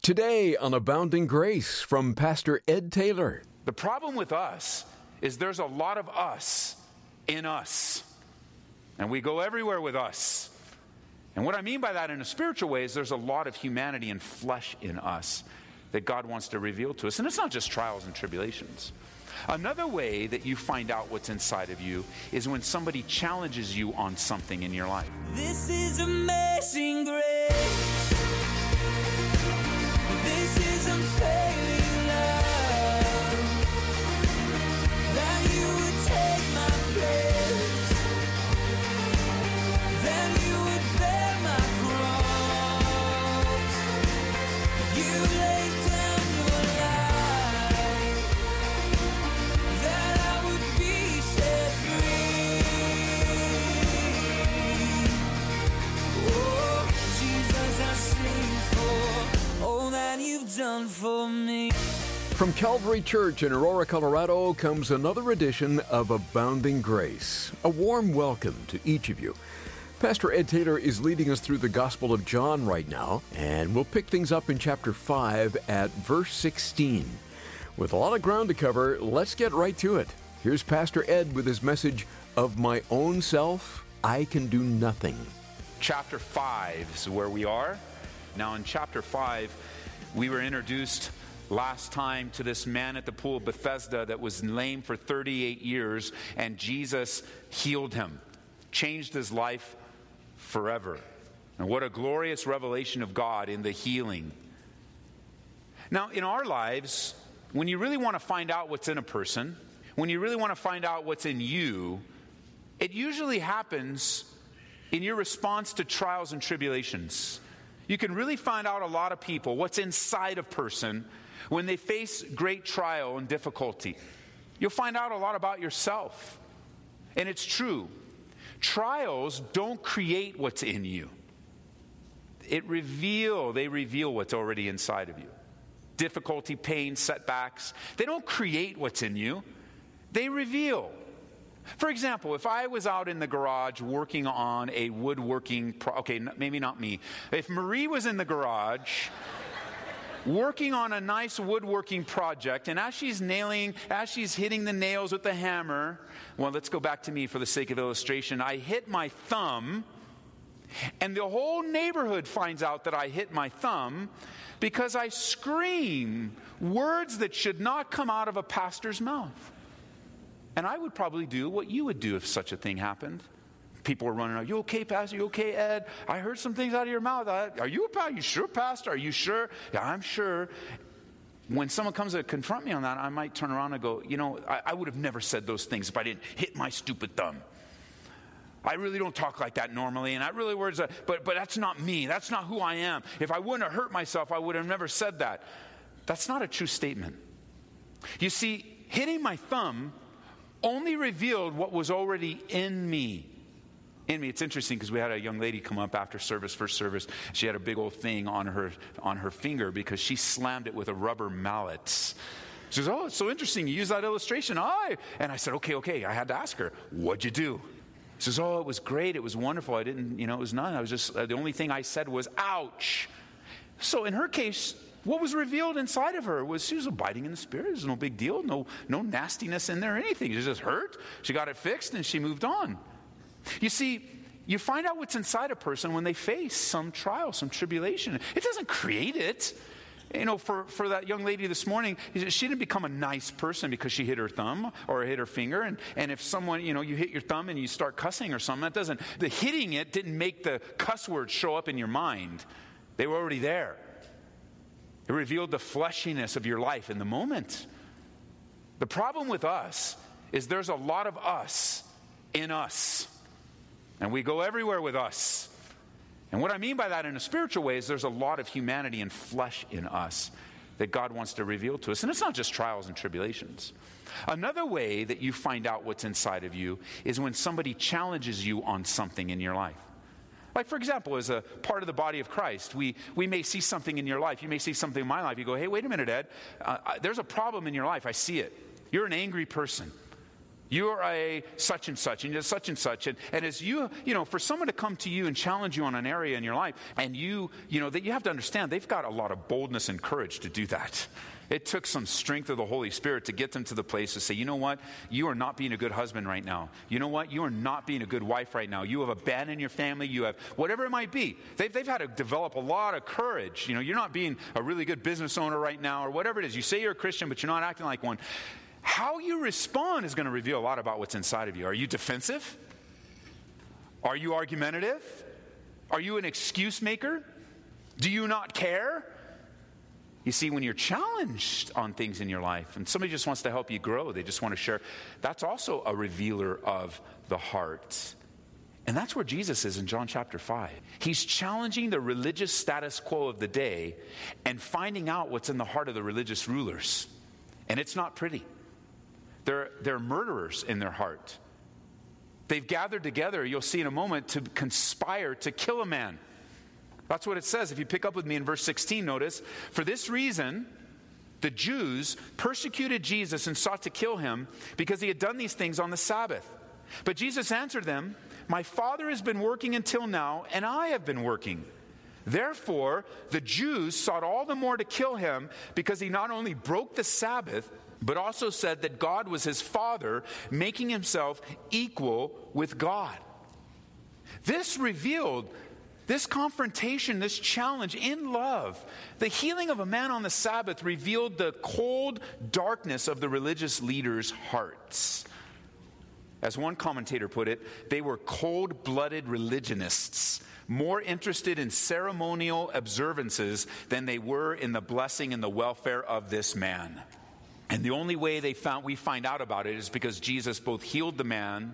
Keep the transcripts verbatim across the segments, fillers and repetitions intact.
Today on Abounding Grace from Pastor Ed Taylor. The problem with us is there's a lot of us in us. And we go everywhere with us. And what I mean by that in a spiritual way is there's a lot of humanity and flesh in us that God wants to reveal to us. And it's not just trials and tribulations. Another way that you find out what's inside of you is when somebody challenges you on something in your life. This is amazing grace. This is unfailing love. That you would take my place. That you would bear my cross. You laid down your life. That I would be set free. Oh, Jesus, I sing for all that you've done for me. From Calvary Church in Aurora, Colorado comes another edition of Abounding Grace. A warm welcome to each of you. Pastor Ed Taylor is leading us through the Gospel of John right now, and we'll pick things up in chapter five at verse sixteen. With a lot of ground to cover, let's get right to it. Here's Pastor Ed with his message, Of My Own Self, I Can Do Nothing. Chapter five is where we are. Now in chapter five, we were introduced last time to this man at the pool of Bethesda that was lame for thirty-eight years, and Jesus healed him, changed his life forever. And what a glorious revelation of God in the healing. Now, in our lives, when you really want to find out what's in a person, when you really want to find out what's in you, it usually happens in your response to trials and tribulations. You can really find out a lot of people, what's inside a person, when they face great trial and difficulty. You'll find out a lot about yourself. And it's true. Trials don't create what's in you. It reveal, they reveal what's already inside of you. Difficulty, pain, setbacks, they don't create what's in you. They reveal. For example, if I was out in the garage working on a woodworking, pro- okay, maybe not me. If Marie was in the garage working on a nice woodworking project, and as she's nailing, as she's hitting the nails with the hammer, well, let's go back to me for the sake of illustration. I hit my thumb, and the whole neighborhood finds out that I hit my thumb because I scream words that should not come out of a pastor's mouth. And I would probably do what you would do if such a thing happened. People are running out. You okay, Pastor? You okay, Ed? I heard some things out of your mouth. Are you a pastor? Are you sure, Pastor? Are you sure? Yeah, I'm sure. When someone comes to confront me on that, I might turn around and go, you know, I, I would have never said those things if I didn't hit my stupid thumb. I really don't talk like that normally, and I really words, but but that's not me. That's not who I am. If I wouldn't have hurt myself, I would have never said that. That's not a true statement. You see, hitting my thumb only revealed what was already in me. In me. It's interesting because we had a young lady come up after service, first service. She had a big old thing on her on her finger because she slammed it with a rubber mallet. She says, "Oh, it's so interesting. You use that illustration." I and I said, "Okay, okay." I had to ask her, "What'd you do?" She says, "Oh, it was great. It was wonderful. I didn't, you know, it was none. I was just uh, the only thing I said was ouch." So in her case, what was revealed inside of her was she was abiding in the Spirit. It was no big deal. No, no nastiness in there or anything. She just hurt. She got it fixed and she moved on. You see, you find out what's inside a person when they face some trial, some tribulation. It doesn't create it. You know, for, for that young lady this morning, she didn't become a nice person because she hit her thumb or hit her finger. And, and if someone, you know, you hit your thumb and you start cussing or something, that doesn't, the hitting it didn't make the cuss words show up in your mind. They were already there. It revealed the fleshiness of your life in the moment. The problem with us is there's a lot of us in us. And we go everywhere with us. And what I mean by that in a spiritual way is there's a lot of humanity and flesh in us that God wants to reveal to us. And it's not just trials and tribulations. Another way that you find out what's inside of you is when somebody challenges you on something in your life. Like, for example, as a part of the body of Christ, we, we may see something in your life. You may see something in my life. You go, hey, wait a minute, Ed. Uh, I, there's a problem in your life. I see it. You're an angry person. You're a such and such, and you're such and such. And, and as you, you know, for someone to come to you and challenge you on an area in your life, and you, you know, that you have to understand, they've got a lot of boldness and courage to do that. It took some strength of the Holy Spirit to get them to the place to say, you know what? You are not being a good husband right now. You know what? You are not being a good wife right now. You have abandoned your family. You have whatever it might be. They've, they've had to develop a lot of courage. You know, you're not being a really good business owner right now, or whatever it is. You say you're a Christian, but you're not acting like one. How you respond is going to reveal a lot about what's inside of you. Are you defensive? Are you argumentative? Are you an excuse maker? Do you not care? You see, when you're challenged on things in your life and somebody just wants to help you grow, they just want to share, that's also a revealer of the heart. And that's where Jesus is in John chapter five. He's challenging the religious status quo of the day and finding out what's in the heart of the religious rulers. And it's not pretty. They're, they're murderers in their heart. They've gathered together, you'll see in a moment, to conspire to kill a man. That's what it says. If you pick up with me in verse sixteen, notice, for this reason, the Jews persecuted Jesus and sought to kill him because he had done these things on the Sabbath. But Jesus answered them, my Father has been working until now, and I have been working. Therefore, the Jews sought all the more to kill him because he not only broke the Sabbath, but also said that God was his Father, making himself equal with God. This revealed, this confrontation, this challenge in love, the healing of a man on the Sabbath revealed the cold darkness of the religious leaders' hearts. As one commentator put it, they were cold-blooded religionists, more interested in ceremonial observances than they were in the blessing and the welfare of this man. And the only way they found we find out about it is because Jesus both healed the man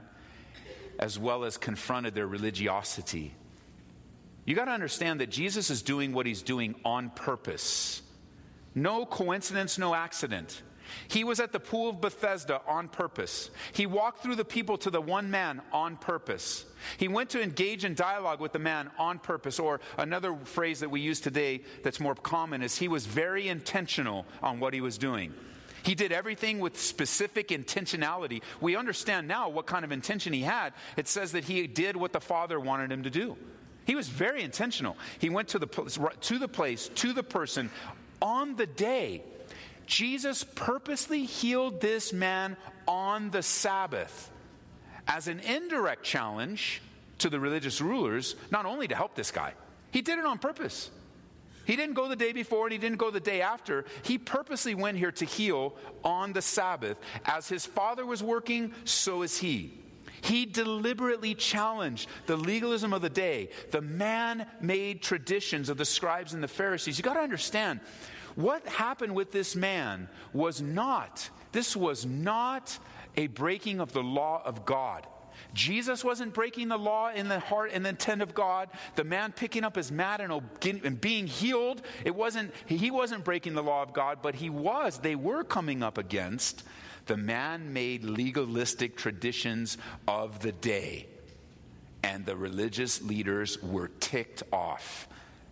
as well as confronted their religiosity. You got to understand that Jesus is doing what he's doing on purpose. No coincidence, no accident. He was at the pool of Bethesda on purpose. He walked through the people to the one man on purpose. He went to engage in dialogue with the man on purpose. Or another phrase that we use today that's more common is he was very intentional on what he was doing. He did everything with specific intentionality. We understand now what kind of intention he had. It says that he did what the Father wanted him to do. He was very intentional. He went to the to the place, to the person, on the day. Jesus purposely healed this man on the Sabbath as an indirect challenge to the religious rulers, not only to help this guy. He did it on purpose. He didn't go the day before and he didn't go the day after. He purposely went here to heal on the Sabbath. As his Father was working, so is he. He deliberately challenged the legalism of the day, the man-made traditions of the scribes and the Pharisees. You got to understand, what happened with this man was not, this was not a breaking of the law of God. Jesus wasn't breaking the law in the heart and the intent of God. The man picking up his mat and, and being healed, it wasn't, he wasn't breaking the law of God, but he was, they were coming up against the man-made legalistic traditions of the day. And the religious leaders were ticked off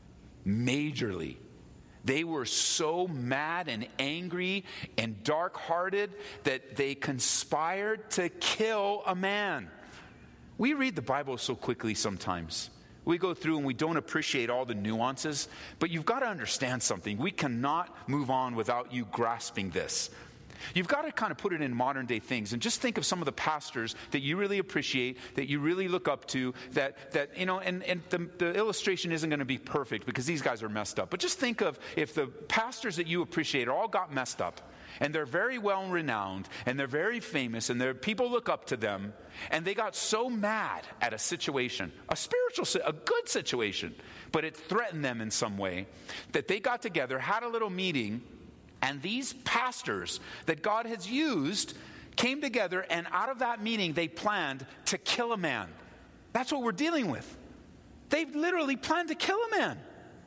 majorly. They were so mad and angry and dark-hearted that they conspired to kill a man. We read the Bible so quickly sometimes. We go through and we don't appreciate all the nuances, but you've got to understand something. We cannot move on without you grasping this. You've got to kind of put it in modern day things and just think of some of the pastors that you really appreciate, that you really look up to, that, that you know, and, and the, the illustration isn't going to be perfect because these guys are messed up. But just think of if the pastors that you appreciate all got messed up and they're very well renowned and they're very famous and people look up to them and they got so mad at a situation, a spiritual, a good situation, but it threatened them in some way, that they got together, had a little meeting. And these pastors that God has used came together, and out of that meeting, they planned to kill a man. That's what we're dealing with. They literally planned to kill a man.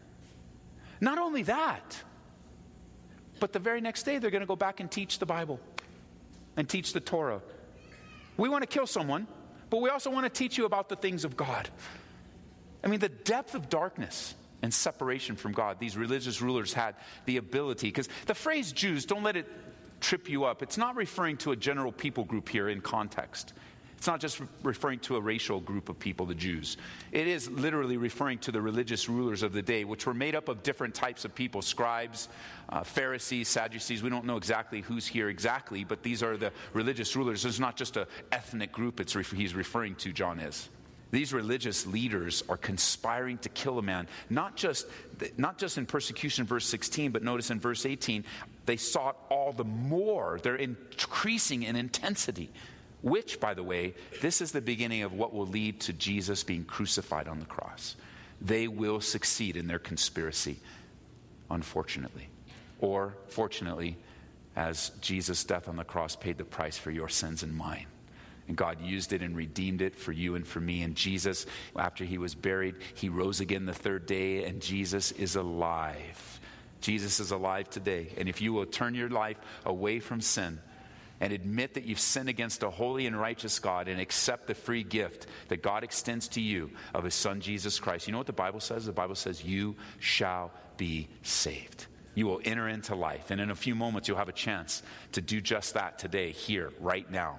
Not only that, but the very next day, they're going to go back and teach the Bible and teach the Torah. We want to kill someone, but we also want to teach you about the things of God. I mean, the depth of darkness and separation from God these religious rulers had the ability, because the phrase Jews, don't let it trip you up, it's not referring to a general people group here in context. It's not just referring to a racial group of people, the Jews. It is literally referring to the religious rulers of the day, which were made up of different types of people, scribes, uh, Pharisees, Sadducees. We don't know exactly who's here exactly, but these are the religious rulers. It's not just an ethnic group it's re- he's referring to, John is. These religious leaders are conspiring to kill a man, not just, not just in persecution, verse sixteen, but notice in verse eighteen, they sought all the more. They're increasing in intensity. Which, by the way, this is the beginning of what will lead to Jesus being crucified on the cross. They will succeed in their conspiracy, unfortunately. Or, fortunately, as Jesus' death on the cross paid the price for your sins and mine. And God used it and redeemed it for you and for me. And Jesus, after he was buried, he rose again the third day, and Jesus is alive. Jesus is alive today. And if you will turn your life away from sin, and admit that you've sinned against a holy and righteous God and accept the free gift that God extends to you of his Son, Jesus Christ. You know what the Bible says? The Bible says you shall be saved. You will enter into life. And in a few moments, you'll have a chance to do just that today, here, right now.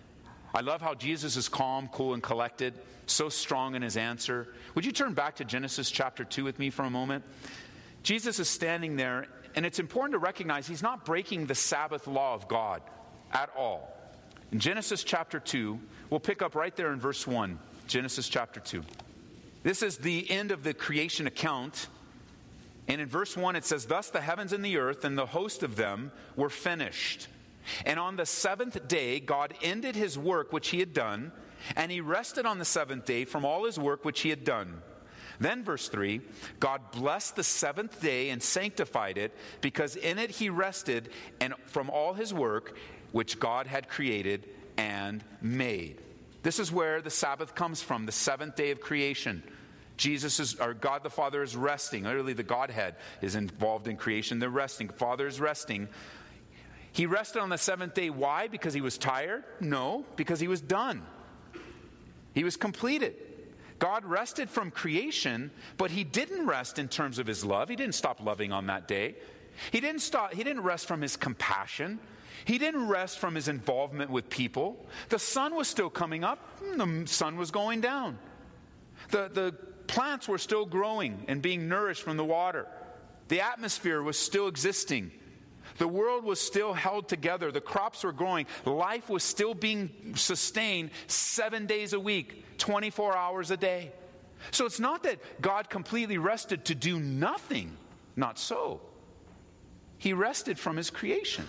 I love how Jesus is calm, cool, and collected, so strong in his answer. Would you turn back to Genesis chapter two with me for a moment? Jesus is standing there, and it's important to recognize he's not breaking the Sabbath law of God at all. In Genesis chapter two, we'll pick up right there in verse one. Genesis chapter two. This is the end of the creation account. And in verse one it says, "Thus the heavens and the earth and the host of them were finished. And on the seventh day God ended his work which he had done, and he rested on the seventh day from all his work which he had done. Then verse three, God blessed the seventh day and sanctified it, because in it he rested and from all his work which God had created and made." This is where the Sabbath comes from, the seventh day of creation. Jesus is, or God the Father is resting. Literally the Godhead is involved in creation. They're resting. Father is resting. He rested on the seventh day. Why? Because he was tired? No, because he was done. He was completed. God rested from creation, but he didn't rest in terms of his love. He didn't stop loving on that day. He didn't stop. He didn't rest from his compassion. He didn't rest from his involvement with people. The sun was still coming up. The sun was going down. The, the plants were still growing and being nourished from the water. The atmosphere was still existing. The world was still held together. The crops were growing. Life was still being sustained seven days a week, twenty-four hours a day. So it's not that God completely rested to do nothing. Not so. He rested from his creation.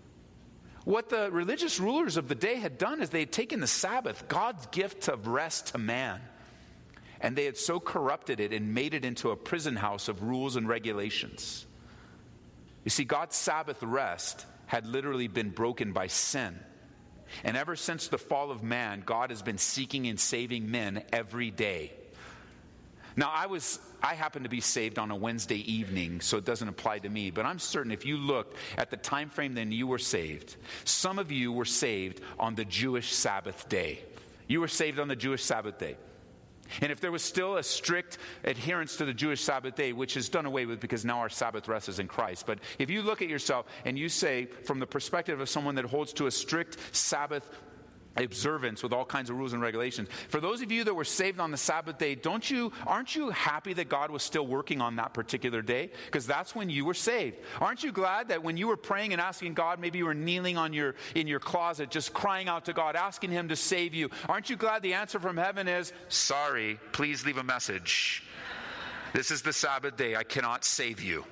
What the religious rulers of the day had done is they had taken the Sabbath, God's gift of rest to man, and they had so corrupted it and made it into a prison house of rules and regulations. You see, God's Sabbath rest had literally been broken by sin. And ever since the fall of man, God has been seeking and saving men every day. Now, I was, I happened to be saved on a Wednesday evening, so it doesn't apply to me. But I'm certain if you looked at the time frame then you were saved, some of you were saved on the Jewish Sabbath day. You were saved on the Jewish Sabbath day. And if there was still a strict adherence to the Jewish Sabbath day, which is done away with because now our Sabbath rest is in Christ. But if you look at yourself and you say, from the perspective of someone that holds to a strict Sabbath observance with all kinds of rules and regulations, for those of you that were saved on the Sabbath day, don't you, aren't you happy that God was still working on that particular day? Because that's when you were saved. Aren't you glad that when you were praying and asking God, maybe you were kneeling on your in your closet, just crying out to God, asking him to save you? Aren't you glad the answer from heaven is, sorry, please leave a message. This is the Sabbath day. I cannot save you.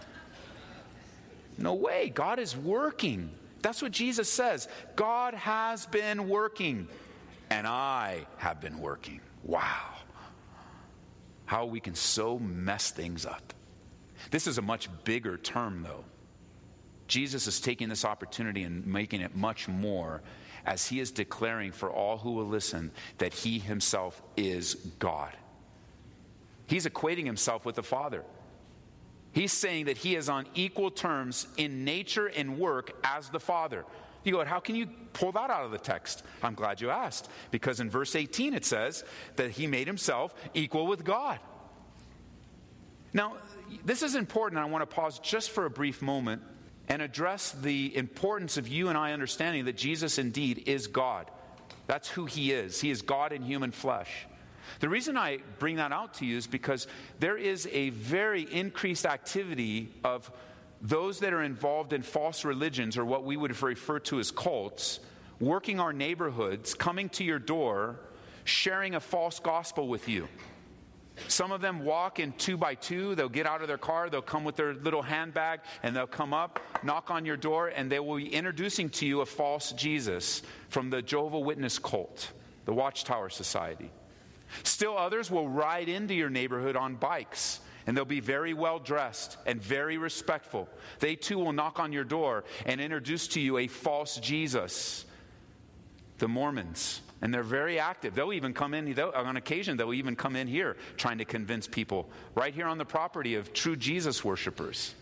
No way. God is working. That's what Jesus says. God has been working, and I have been working. Wow. How we can so mess things up. This is a much bigger term, though. Jesus is taking this opportunity and making it much more, as he is declaring for all who will listen that he himself is God. He's equating himself with the Father. He's saying that he is on equal terms in nature and work as the Father. You go, how can you pull that out of the text? I'm glad you asked. Because in verse eighteen it says that he made himself equal with God. Now, this is important. I want to pause just for a brief moment. and address the importance of you and I understanding that Jesus indeed is God. That's who he is. He is God in human flesh. The reason I bring that out to you is because there is a very increased activity of those that are involved in false religions, or what we would refer to as cults, working our neighborhoods, coming to your door, sharing a false gospel with you. Some of them walk in two by two. They'll get out of their car. They'll come with their little handbag, and they'll come up, knock on your door, and they will be introducing to you a false Jesus from the Jehovah's Witness cult, the Watchtower Society. Still others will ride into your neighborhood on bikes, and they'll be very well dressed and very respectful. They too will knock on your door and introduce to you a false Jesus, the Mormons. And they're very active. They'll even come in, on occasion, they'll even come in here trying to convince people right here on the property of true Jesus worshipers.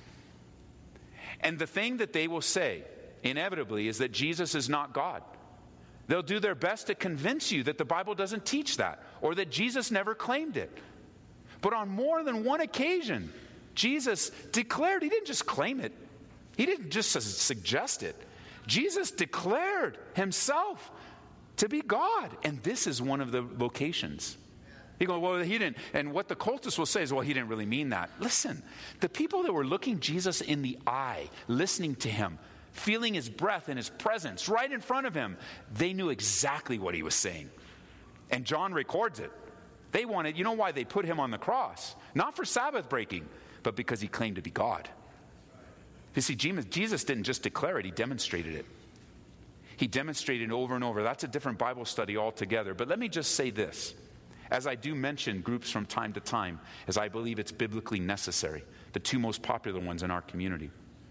And the thing that they will say, inevitably, is that Jesus is not God. They'll do their best to convince you that the Bible doesn't teach that, or that Jesus never claimed it. But on more than one occasion, Jesus declared, he didn't just claim it. He didn't just suggest it. Jesus declared himself to be God. And this is one of the locations. You go, well, he didn't. And what the cultists will say is, well, he didn't really mean that. Listen, the people that were looking Jesus in the eye, listening to him, feeling his breath and his presence right in front of him, they knew exactly what he was saying. And John records it. They wanted, you know why they put him on the cross? Not for Sabbath breaking, but because he claimed to be God. You see, Jesus didn't just declare it, he demonstrated it. He demonstrated it over and over. That's a different Bible study altogether. But let me just say this. As I do mention groups from time to time, as I believe it's biblically necessary, the two most popular ones in our community.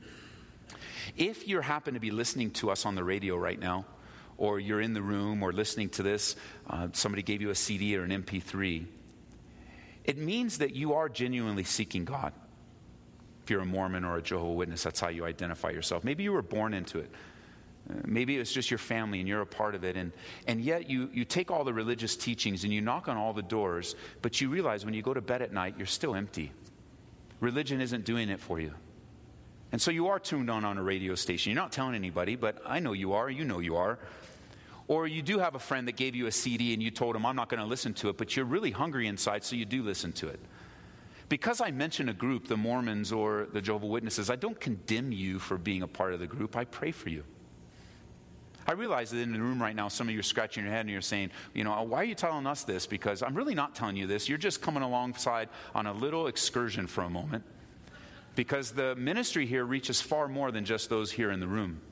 If you happen to be listening to us on the radio right now, or you're in the room or listening to this, uh, somebody gave you a C D or an M P three, it means that you are genuinely seeking God. If you're a Mormon or a Jehovah's Witness, that's how you identify yourself. Maybe you were born into it. Maybe it's just your family and you're a part of it. And, and yet you, you take all the religious teachings and you knock on all the doors, but you realize when you go to bed at night, you're still empty. Religion isn't doing it for you. And so you are tuned on on a radio station. You're not telling anybody, but I know you are. You know you are. Or you do have a friend that gave you a C D and you told him, I'm not going to listen to it, but you're really hungry inside, so you do listen to it. Because I mention a group, the Mormons or the Jehovah's Witnesses, I don't condemn you for being a part of the group. I pray for you. I realize that in the room right now, some of you are scratching your head and you're saying, you know, why are you telling us this? Because I'm really not telling you this. You're just coming alongside on a little excursion for a moment. Because the ministry here reaches far more than just those here in the room.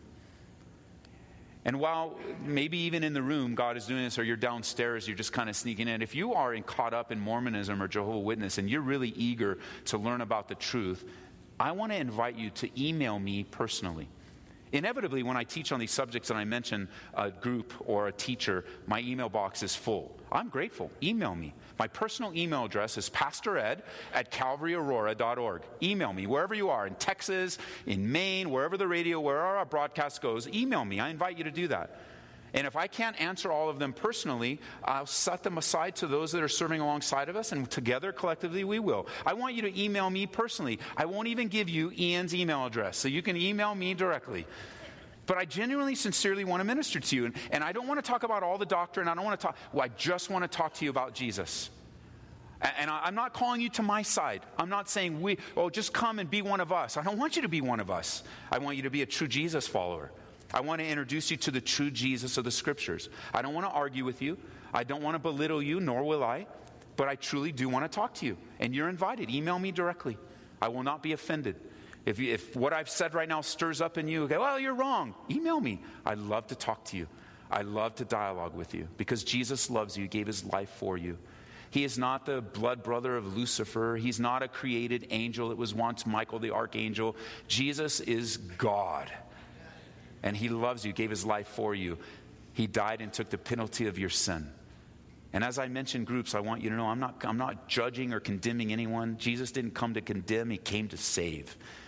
And while maybe even in the room God is doing this, or you're downstairs, you're just kind of sneaking in. If you are in, caught up in Mormonism or Jehovah's Witness and you're really eager to learn about the truth, I want to invite you to email me personally. Inevitably, when I teach on these subjects and I mention a group or a teacher, my email box is full. I'm grateful. Email me. My personal email address is pastored at calvary aurora dot org. Email me wherever you are, in Texas, in Maine, wherever the radio, wherever our broadcast goes. Email me. I invite you to do that. And if I can't answer all of them personally, I'll set them aside to those that are serving alongside of us, and together, collectively, we will. I want you to email me personally. I won't even give you Ian's email address, so you can email me directly. But I genuinely, sincerely want to minister to you. And, and I don't want to talk about all the doctrine. I don't want to talk. Well, I just want to talk to you about Jesus. And, and I, I'm not calling you to my side. I'm not saying, we, oh, just come and be one of us. I don't want you to be one of us. I want you to be a true Jesus follower. I want to introduce you to the true Jesus of the Scriptures. I don't want to argue with you. I don't want to belittle you, nor will I. But I truly do want to talk to you. And you're invited. Email me directly. I will not be offended. If, you, if what I've said right now stirs up in you, okay, well, you're wrong. Email me. I love to talk to you. I love to dialogue with you. Because Jesus loves you. He gave his life for you. He is not the blood brother of Lucifer. He's not a created angel. It was once Michael the archangel. Jesus is God. And he loves you, gave his life for you. He died and took the penalty of your sin. And as I mentioned groups, I want you to know I'm not, I'm not judging or condemning anyone. Jesus didn't come to condemn, he came to save.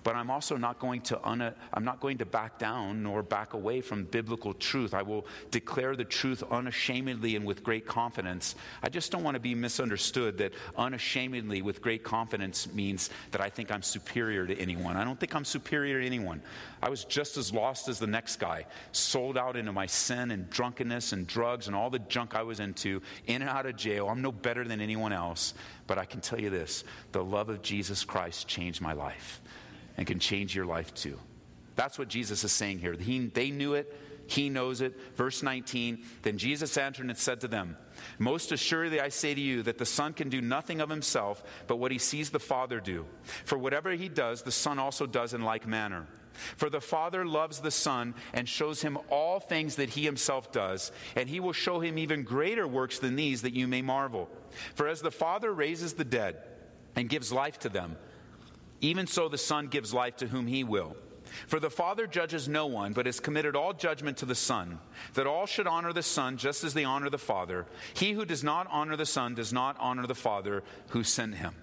But I'm also not going to un- I'm not going to back down nor back away from biblical truth. I will declare the truth unashamedly and with great confidence. I just don't want to be misunderstood that unashamedly with great confidence means that I think I'm superior to anyone. I don't think I'm superior to anyone. I was just as lost as the next guy, sold out into my sin and drunkenness and drugs and all the junk I was into, in and out of jail. I'm no better than anyone else. But I can tell you this, the love of Jesus Christ changed my life. And can change your life too. That's what Jesus is saying here. He, they knew it. He knows it. Verse nineteen, then Jesus answered and said to them, most assuredly I say to you that the Son can do nothing of himself but what he sees the Father do. For whatever he does, the Son also does in like manner. For the Father loves the Son and shows him all things that he himself does, and he will show him even greater works than these, that you may marvel. For as the Father raises the dead and gives life to them, even so the Son gives life to whom he will. For the Father judges no one, but has committed all judgment to the Son, that all should honor the Son just as they honor the Father. He who does not honor the Son does not honor the Father who sent him.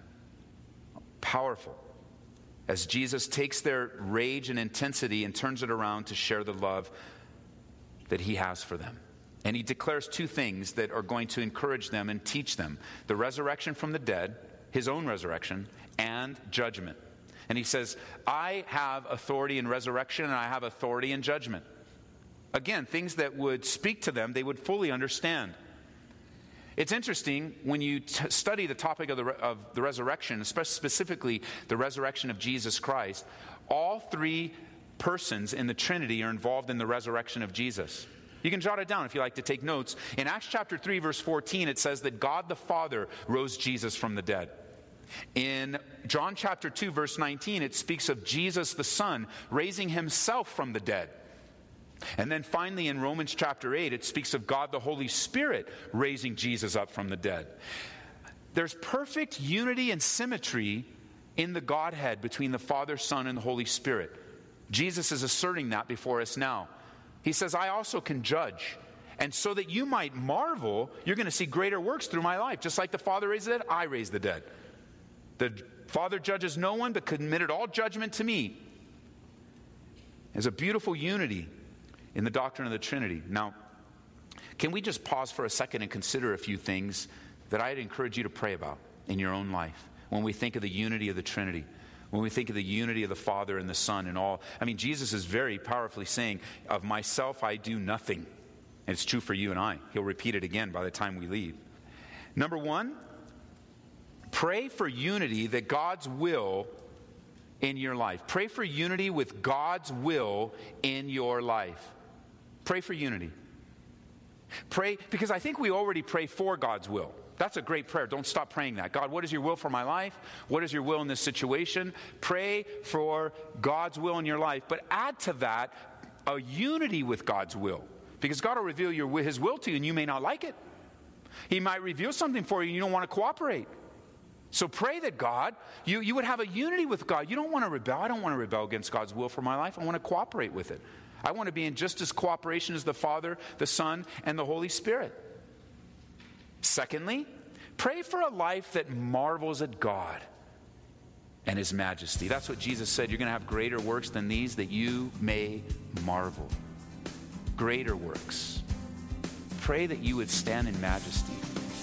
Powerful. As Jesus takes their rage and intensity and turns it around to share the love that he has for them. And he declares two things that are going to encourage them and teach them: the resurrection from the dead, his own resurrection, and judgment. And he says, I have authority in resurrection and I have authority in judgment. Again, things that would speak to them, they would fully understand. It's interesting when you t- study the topic of the, re- of the resurrection, especially specifically the resurrection of Jesus Christ, all three persons in the Trinity are involved in the resurrection of Jesus. You can jot it down if you like to take notes. In Acts chapter three, verse fourteen, it says that God the Father rose Jesus from the dead. In John chapter two, verse nineteen, it speaks of Jesus the Son raising himself from the dead. And then finally in Romans chapter eight, it speaks of God the Holy Spirit raising Jesus up from the dead. There's perfect unity and symmetry in the Godhead between the Father, Son, and the Holy Spirit. Jesus is asserting that before us now. He says, I also can judge. And so that you might marvel, you're going to see greater works through my life. Just like the Father raised the dead, I raise the dead. The Father judges no one, but committed all judgment to me. There's a beautiful unity in the doctrine of the Trinity. Now, can we just pause for a second and consider a few things that I'd encourage you to pray about in your own life when we think of the unity of the Trinity, when we think of the unity of the Father and the Son and all. I mean, Jesus is very powerfully saying, of myself I do nothing. And it's true for you and I. He'll repeat it again by the time we leave. Number one, pray for unity, that God's will in your life. Pray for unity with God's will in your life. Pray for unity. Pray, because I think we already pray for God's will. That's a great prayer. Don't stop praying that. God, what is your will for my life? What is your will in this situation? Pray for God's will in your life. But add to that a unity with God's will. Because God will reveal your, his will to you and you may not like it. He might reveal something for you and you don't want to cooperate. So pray that God, you, you would have a unity with God. You don't want to rebel. I don't want to rebel against God's will for my life. I want to cooperate with it. I want to be in just as cooperation as the Father, the Son, and the Holy Spirit. Secondly, pray for a life that marvels at God and his majesty. That's what Jesus said. You're going to have greater works than these, that you may marvel. Greater works. Pray that you would stand in majesty.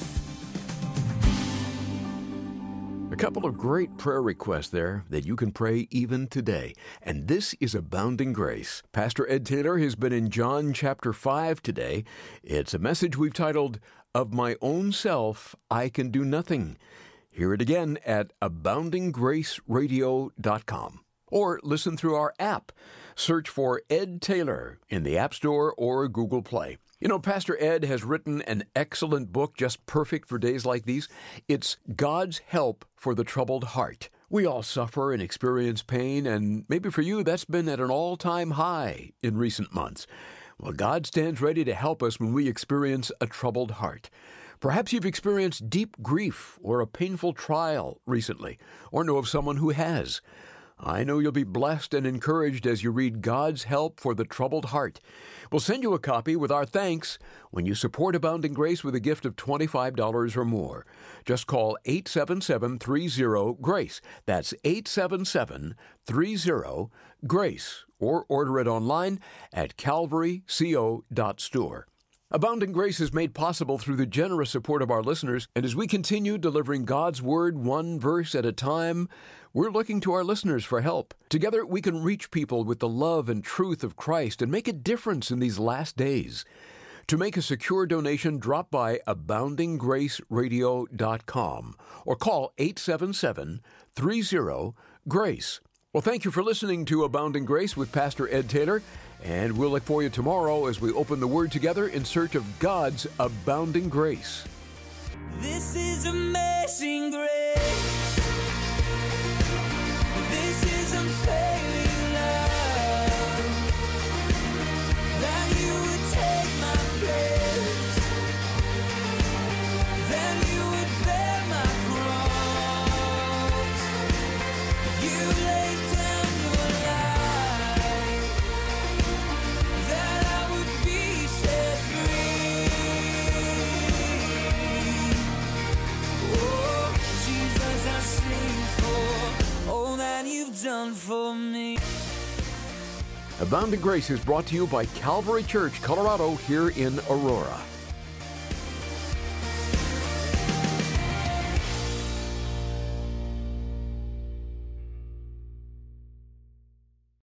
A couple of great prayer requests there that you can pray even today. And this is Abounding Grace. Pastor Ed Taylor has been in John chapter five today. It's a message we've titled, Of My Own Self, I Can Do Nothing. Hear it again at abounding grace radio dot com. Or listen through our app. Search for Ed Taylor in the App Store or Google Play. You know, Pastor Ed has written an excellent book just perfect for days like these. It's God's Help for the Troubled Heart. We all suffer and experience pain, and maybe for you that's been at an all-time high in recent months. Well, God stands ready to help us when we experience a troubled heart. Perhaps you've experienced deep grief or a painful trial recently, or know of someone who has. I know you'll be blessed and encouraged as you read God's Help for the Troubled Heart. We'll send you a copy with our thanks when you support Abounding Grace with a gift of twenty-five dollars or more. Just call eight seven seven, three zero, GRACE. That's eight seven seven, three zero, GRACE. Or order it online at calvary co dot store. Abounding Grace is made possible through the generous support of our listeners, and as we continue delivering God's Word one verse at a time, we're looking to our listeners for help. Together, we can reach people with the love and truth of Christ and make a difference in these last days. To make a secure donation, drop by abounding grace radio dot com or call eight seven seven, three zero, GRACE. Well, thank you for listening to Abounding Grace with Pastor Ed Taylor, and we'll look for you tomorrow as we open the Word together in search of God's abounding grace. This is amazing grace. This is unfailing love. That you would take my place. That you would bear my cross. You laid down your life. That I would be set free. Oh, Jesus, I sing for all that you've done for me. Abounding Grace is brought to you by Calvary Church, Colorado, here in Aurora.